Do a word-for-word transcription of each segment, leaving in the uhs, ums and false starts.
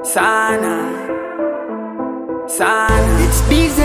Sana, sana. It's busy.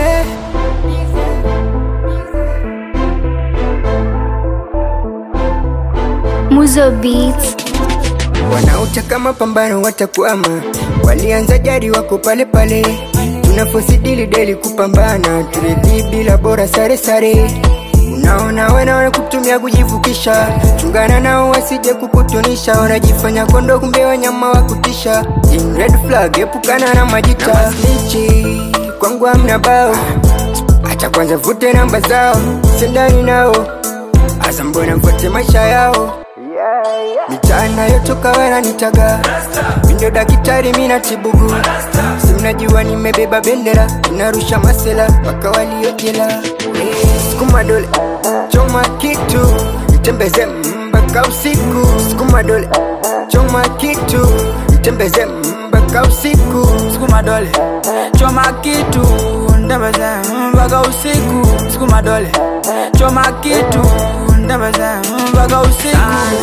Muzo Beats. Wanaotaka mapambano watakwama, walianza jadi wako pale pale. Tunafosidili deli kupambana, turidhi bila bora sare sare. Unaona wana wana kutumia kujivukisha, chungana nao wasije kukutunisha. Wanajifanya kondo kumbe wanyama wa kutisha. In red flag epukana na majita. Snitchi kwangu hamna bao, acha kwanza vute namba zao. Sendani nao asa mbona mfote maisha yao. Mitana yotoka wana nitaga, mindo dakitari mina tibugu. Simnajua nimebeba bendera, inarusha masela waka waliojela. Sukuma dole, choma kitu, itembeze mpaka usiku. Sukuma dole, choma kitu, itembeze mpaka usiku. Sukuma dole, choma kitu, itembeze mpaka usiku. Sukuma dole, choma kitu, itembeze mpaka usiku.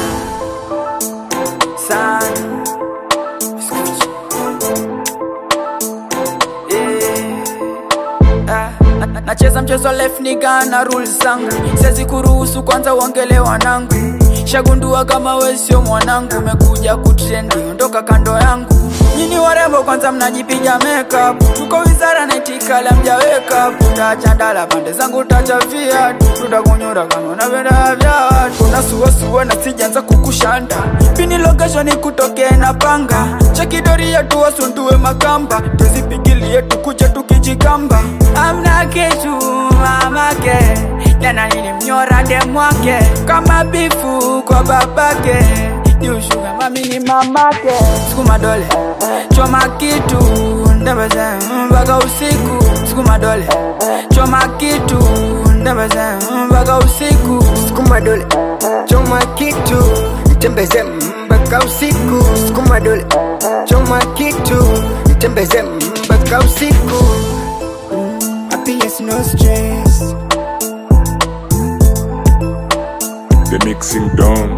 Sana, yeah. uh, Nacheza mchezo left nigga na rules zangu. Siwezi kuruhusu kwanza uongele wanangu. Shagundua kama wewe sio mwanangu, umekuja kutrendi, ondoka kando yangu. Nyinyi warembo kwanza mnajipiga makeup, tuko wizara na itikala mja wake up. Utaacha ndala pande zangu utacha viatu, tutakunyura kama unapenda vya watu. Unasuwa suwa na sijaanza kukushanda, pini location ikutokee na panga. Chekidori yetu wasundue makamba, tuzipigilie tukuje tukijikamba. Amna kitu mamake, jana nilimnyora demwake. Kama bifu kwa babake, ni ushuga mami ni mamake. Sukuma dole, choma kitu, itembeze mpaka usiku. Sukuma dole, choma kitu, itembeze mpaka usiku. Sukuma dole, choma kitu, itembeze mpaka usiku. Sukuma dole, choma kitu, itembeze mpaka usiku. Happiness no stress. The mixing done.